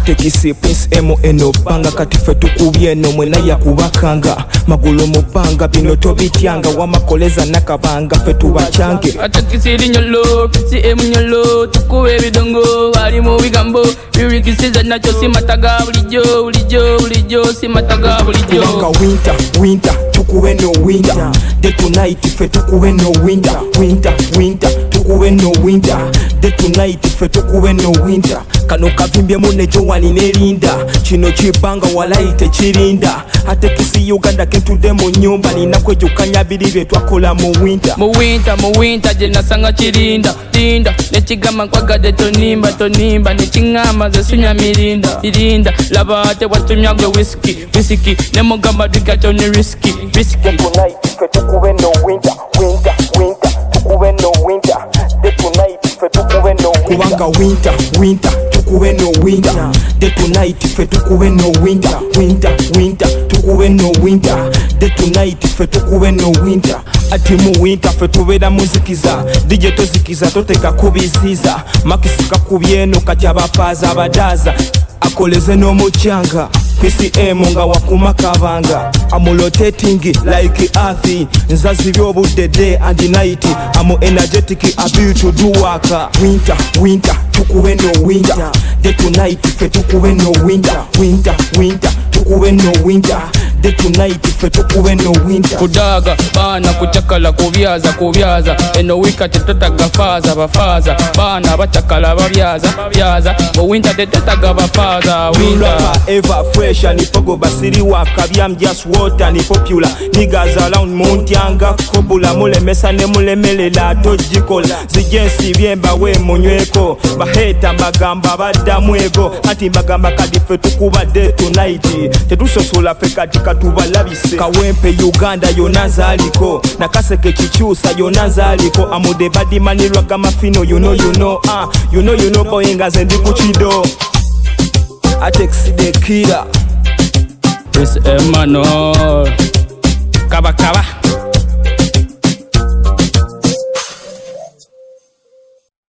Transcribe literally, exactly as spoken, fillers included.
atekisi Prince emo eno banga kati fe tukubye eno mwena yakubakanga magulu mupanga bino tobityanga wamakoleza nakabanga fe tubacyange atekisi linyolo Prince emo nyolo tukube bidongo wali mu bigambo birikisiza nacho simataga bulijo bulijo bulijo simataga bulijo kubanga winter winter tukube no winter day tonight fe tukube no winter winter winter tukube no winter day tonight fe tukube no winter kano kavimbye munejo wali nelinda kino kibanga walaite kirinda ate kisi Uganda kentude mu nyumba ninakwejukanya biribe twakola mu winter mu winter mu winter je nasanga kirinda linda nechigama kwagade tonimba tonimba nechingama zesunya mirinda mirinda labate watumyagwe whisky whisky nemugamba digacho ni risky risky tonight fe tukube no winter winter winter tukube no winter day tonight fe tukube no kubanga winter winter tukube no winter day tonight fe tukube no winter winter winter tukube no winter day tonight fe tukube no winter ati mu winter fe tubera muzikiza D J tozikiza toteka kubiziza makisika kubyeno kachabapaza abadaza akoleze no muchanga P C M nga wakuma kabanga I'm rotating like earth nzazi byobudde day and night I'm energetic ability to do work winter winter tukube no winter day tonight fe tukube no winter winter winter tukube no winter day tonight fe tukube no winter kudaga bana kuchakala kubyaza kubyaza eno wikati totaga faza bafaza bana bachakala babyaza byaza mu winter de totaga bafaza winter ever fresh and pogo basiri wakabya I'm just water ni popular niggas around Montianga kobula mule mesa ne mule melela tojikola zijensi byemba we munyweko baheta mbagamba badamwego ati mbagamba kadi fe tukuba day tonight tetusosola fe kati katubalabise kawempe Uganda yonazaliko nakaseke kichusa yonazaliko amude badimanirwa gamafino you know you know ah you know you know boy ngaze ndi kuchido Atex the killer Prince Emmanuel Kaba Kaba